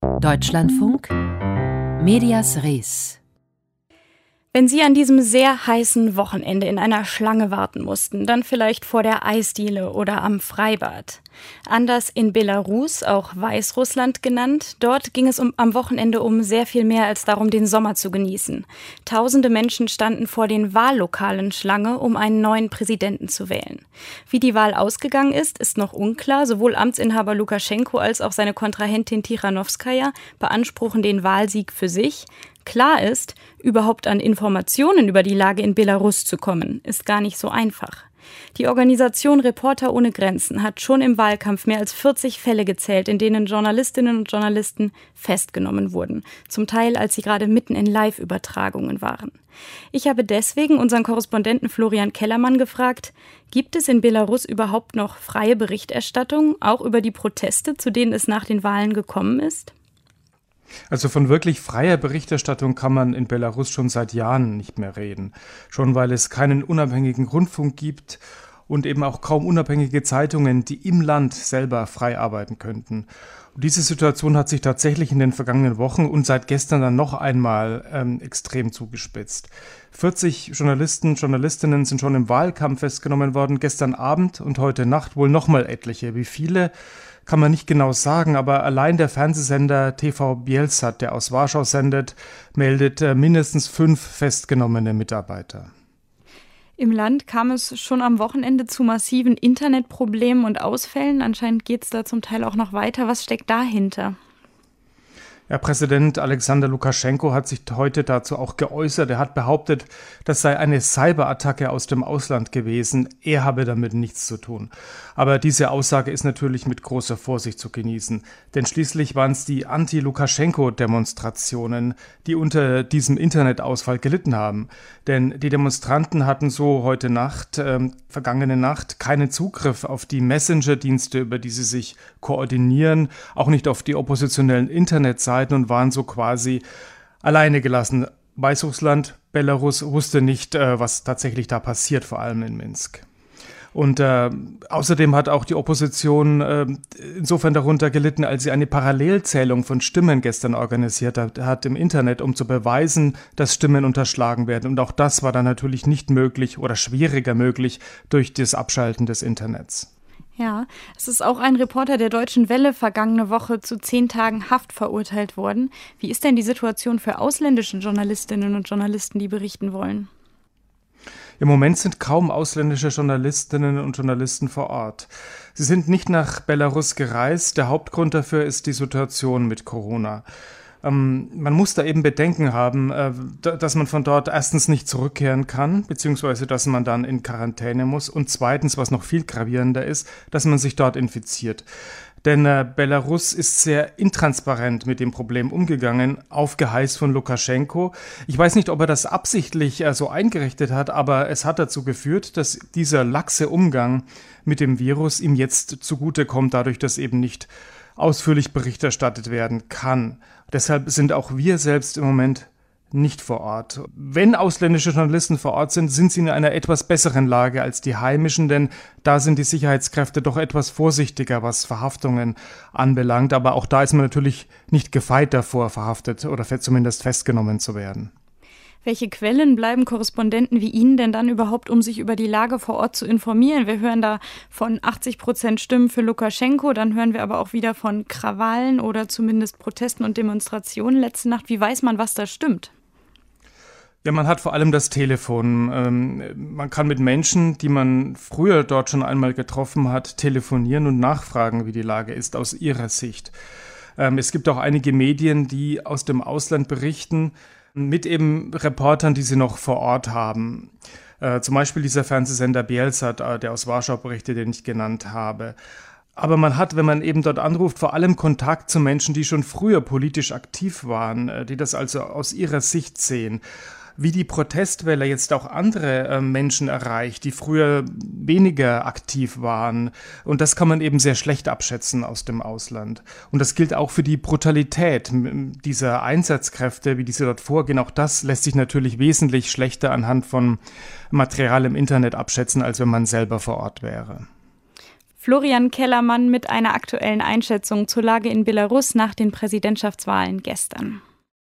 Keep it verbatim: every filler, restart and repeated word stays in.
Deutschlandfunk Medias Res. Wenn Sie an diesem sehr heißen Wochenende in einer Schlange warten mussten, dann vielleicht vor der Eisdiele oder am Freibad. Anders in Belarus, auch Weißrussland genannt. Dort ging es um, am Wochenende um sehr viel mehr als darum, den Sommer zu genießen. Tausende Menschen standen vor den Wahllokalen Schlange, um einen neuen Präsidenten zu wählen. Wie die Wahl ausgegangen ist, ist noch unklar. Sowohl Amtsinhaber Lukaschenko als auch seine Kontrahentin Tichanowskaja beanspruchen den Wahlsieg für sich. Klar ist, überhaupt an Informationen über die Lage in Belarus zu kommen, ist gar nicht so einfach. Die Organisation Reporter ohne Grenzen hat schon im Wahlkampf mehr als vierzig Fälle gezählt, in denen Journalistinnen und Journalisten festgenommen wurden, zum Teil als sie gerade mitten in Live-Übertragungen waren. Ich habe deswegen unseren Korrespondenten Florian Kellermann gefragt, gibt es in Belarus überhaupt noch freie Berichterstattung, auch über die Proteste, zu denen es nach den Wahlen gekommen ist? Also von wirklich freier Berichterstattung kann man in Belarus schon seit Jahren nicht mehr reden. Schon weil es keinen unabhängigen Rundfunk gibt und eben auch kaum unabhängige Zeitungen, die im Land selber frei arbeiten könnten. Und diese Situation hat sich tatsächlich in den vergangenen Wochen und seit gestern dann noch einmal ähm, extrem zugespitzt. vierzig Journalisten, Journalistinnen sind schon im Wahlkampf festgenommen worden, gestern Abend und heute Nacht wohl nochmal etliche. Wie viele? Kann man nicht genau sagen, aber allein der Fernsehsender T V Bielsat, der aus Warschau sendet, meldet äh, mindestens fünf festgenommene Mitarbeiter. Im Land kam es schon am Wochenende zu massiven Internetproblemen und Ausfällen. Anscheinend geht es da zum Teil auch noch weiter. Was steckt dahinter? Ja, Präsident Alexander Lukaschenko hat sich heute dazu auch geäußert. Er hat behauptet, das sei eine Cyberattacke aus dem Ausland gewesen. Er habe damit nichts zu tun. Aber diese Aussage ist natürlich mit großer Vorsicht zu genießen. Denn schließlich waren es die Anti-Lukaschenko-Demonstrationen, die unter diesem Internetausfall gelitten haben. Denn die Demonstranten hatten so heute Nacht, äh, vergangene Nacht, keinen Zugriff auf die Messenger-Dienste, über die sie sich koordinieren, auch nicht auf die oppositionellen Internetseiten und waren so quasi alleine gelassen. Weißrussland, Belarus wusste nicht, äh, was tatsächlich da passiert, vor allem in Minsk. Und äh, außerdem hat auch die Opposition äh, insofern darunter gelitten, als sie eine Parallelzählung von Stimmen gestern organisiert hat, hat im Internet, um zu beweisen, dass Stimmen unterschlagen werden. Und auch das war dann natürlich nicht möglich oder schwieriger möglich durch das Abschalten des Internets. Ja, es ist auch ein Reporter der Deutschen Welle vergangene Woche zu zehn Tagen Haft verurteilt worden. Wie ist denn die Situation für ausländische Journalistinnen und Journalisten, die berichten wollen? Im Moment sind kaum ausländische Journalistinnen und Journalisten vor Ort. Sie sind nicht nach Belarus gereist. Der Hauptgrund dafür ist die Situation mit Corona. Ähm, man muss da eben Bedenken haben, äh, dass man von dort erstens nicht zurückkehren kann, beziehungsweise dass man dann in Quarantäne muss. Und zweitens, was noch viel gravierender ist, dass man sich dort infiziert. Denn äh, Belarus ist sehr intransparent mit dem Problem umgegangen, auf Geheiß von Lukaschenko. Ich weiß nicht, ob er das absichtlich äh, so eingerichtet hat, aber es hat dazu geführt, dass dieser laxe Umgang mit dem Virus ihm jetzt zugutekommt, dadurch, dass eben nicht ausführlich Bericht erstattet werden kann. Deshalb sind auch wir selbst im Moment nicht vor Ort. Wenn ausländische Journalisten vor Ort sind, sind sie in einer etwas besseren Lage als die heimischen, denn da sind die Sicherheitskräfte doch etwas vorsichtiger, was Verhaftungen anbelangt. Aber auch da ist man natürlich nicht gefeit davor, verhaftet oder zumindest festgenommen zu werden. Welche Quellen bleiben Korrespondenten wie Ihnen denn dann überhaupt, um sich über die Lage vor Ort zu informieren? Wir hören da von achtzig Prozent Stimmen für Lukaschenko, dann hören wir aber auch wieder von Krawallen oder zumindest Protesten und Demonstrationen letzte Nacht. Wie weiß man, was da stimmt? Ja, man hat vor allem das Telefon. Ähm, man kann mit Menschen, die man früher dort schon einmal getroffen hat, telefonieren und nachfragen, wie die Lage ist aus ihrer Sicht. Ähm, es gibt auch einige Medien, die aus dem Ausland berichten, mit eben Reportern, die sie noch vor Ort haben. Äh, zum Beispiel dieser Fernsehsender Bielsat, äh, der aus Warschau berichtet, den ich genannt habe. Aber man hat, wenn man eben dort anruft, vor allem Kontakt zu Menschen, die schon früher politisch aktiv waren, äh, die das also aus ihrer Sicht sehen. Wie die Protestwelle jetzt auch andere äh, Menschen erreicht, die früher weniger aktiv waren. Und das kann man eben sehr schlecht abschätzen aus dem Ausland. Und das gilt auch für die Brutalität dieser Einsatzkräfte, wie diese dort vorgehen. Auch das lässt sich natürlich wesentlich schlechter anhand von Material im Internet abschätzen, als wenn man selber vor Ort wäre. Florian Kellermann mit einer aktuellen Einschätzung zur Lage in Belarus nach den Präsidentschaftswahlen gestern.